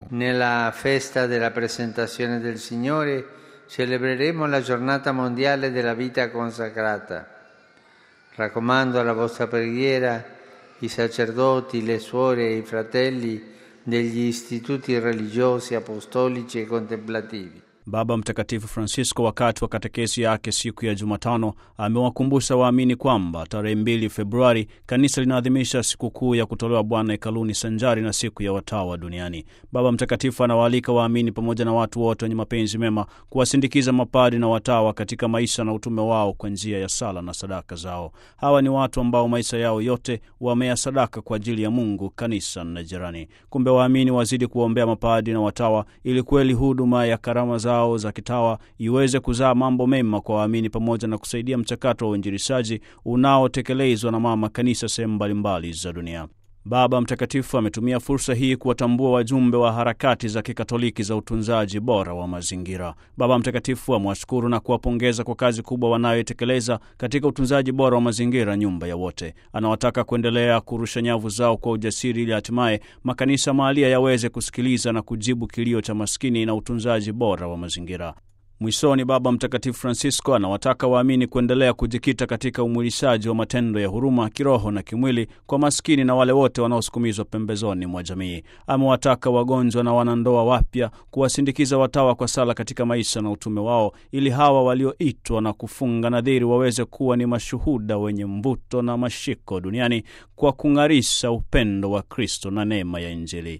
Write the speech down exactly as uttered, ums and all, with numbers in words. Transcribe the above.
Nella festa della presentazione del Signore celebreremo la giornata mondiale della vita consacrata. Raccomando alla vostra preghiera i sacerdoti, le suore e i fratelli degli istituti religiosi, apostolici e contemplativi. Baba Mtakatifu Francisco wakati wa katekesi yake siku ya Jumatano amewakumbusha waamini kwamba tarehe mbili Februari kanisa linaadhimisha sikukuu ya kutolewa Bwana hekaluni sanjari na siku ya watawa duniani. Baba Mtakatifu anawaalika waamini pamoja na watu wote wenye mapenzi mema kuwasindikiza mapadi na watawa katika maisha na utume wao kwa njia ya sala na sadaka zao. Hawa ni watu ambao maisha yao yote wamea sadaka kwa ajili ya Mungu, kanisa na jirani. Kumbe waamini wazidi kuombea mapadi na watawa ili kweli huduma ya karama zao za kitawa iweze kuzaa mambo mema kwa waamini pamoja na kusaidia mchakato wa uinjilishaji unaotekelezwa na mama kanisa sehemu mbalimbali za dunia. Baba Mtakatifu ametumia fursa hii kuwatambua wajumbe wa harakati za kikatoliki za utunzaji bora wa mazingira. Baba Mtakatifu amewashukuru na kuwapongeza kwa kazi kubwa wanayotekeleza katika utunzaji bora wa mazingira, nyumba ya wote. Anawataka kuendelea kurusha nyavu zao kwa ujasiri ili hatimaye makanisa mahalia yaweze kusikiliza na kujibu kilio cha maskini na utunzaji bora wa mazingira. Mwisoni, Baba Mtakatifu Francisco anawataka waamini kuendelea kujikita katika umwilishaji wa matendo ya huruma kiroho na kimwili kwa maskini na wale wote wanaosukumizwa pembezoni mwa jamii. Amewataka wagonjwa na wanandoa wapya kuwasindikiza watawa kwa sala katika maisha na utume wao, ili hawa walioitwa na kufunga nadhiri waweze kuwa ni mashuhuda wenye mvuto na mashiko duniani kwa kung'arisha upendo wa Kristo na neema ya Injili.